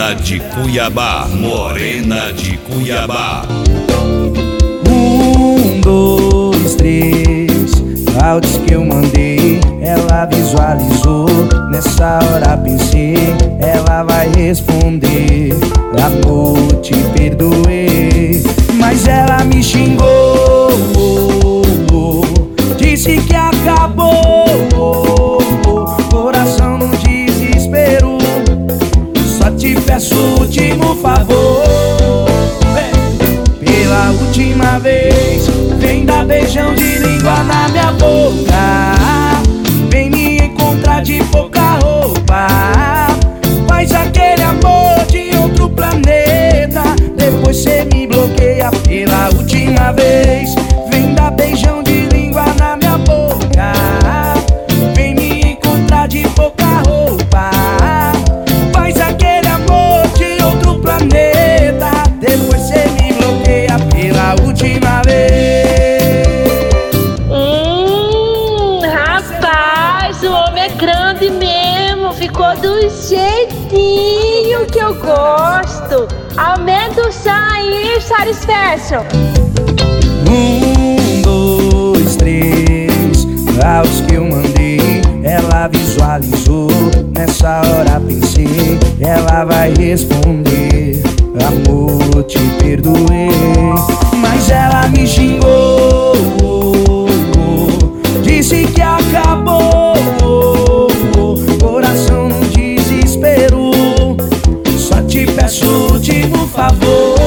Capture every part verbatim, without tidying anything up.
Morena de Cuiabá, Morena de Cuiabá. Um, dois, três, áudios que eu mandei, ela visualizou. Nessa hora pensei, ela vai responder: amor, te perdoei. Mas ela me xingou, disse que acabou. Coração no desespero, só te peço o último favor. Pela última vez, vem dar beijão de língua na minha boca. Vem me encontrar de pouca roupa. Faz aquele amor de outro planeta. Depois cê me bloqueia. Pela última vez, vem dar beijão de língua na minha boca. Vem me encontrar de pouca roupa. Faz aquele amor de outro planeta. Depois cê me bloqueia. Pela última vez. Hum, rapaz, o homem é grande mesmo. Ficou do jeitinho que eu gosto. Aumenta o som aí, Charles Fashion. Um, dois, três, áudios que eu mandei, ela visualizou. Nessa hora pensei, ela vai responder: amor, te perdoei. Mas ela me xingou, disse que acabou. Coração no desespero, só te peço o último favor.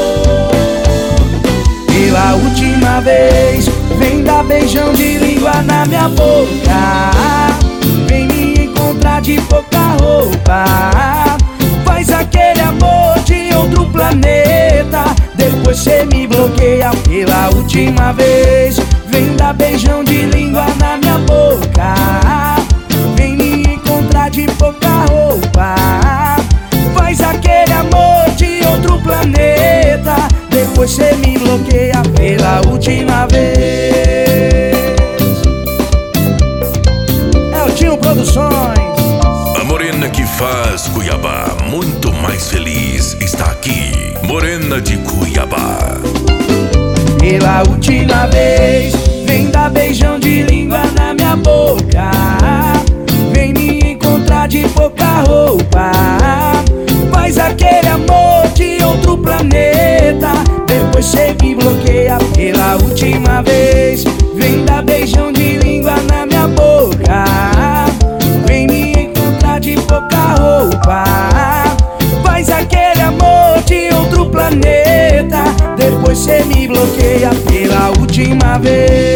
Pela última vez, vem dar beijão de língua na minha boca. Vem me encontrar de pouca roupa. Faz aquele amor de outro planeta. Depois cê me bloqueia. Pela última vez, vem dar beijão de língua na minha boca. Vem me encontrar de pouca roupa. Faz aquele amor de outro planeta. Depois cê me bloqueia. Pela última vez. É o Tinho Produções. A morena que faz Cuiabá muito mais feliz está aqui. Morena de Cuiabá. Pela última vez, vem dar beijão de língua na minha boca. Vem me encontrar de pouca roupa. Faz aquele amor de outro planeta. Depois cê me bloqueia. Pela última vez, vem dar beijão de língua na minha boca. Vem me encontrar de pouca roupa. Faz aquele amor de outro planeta. Depois cê me bloqueia. Pela última vez.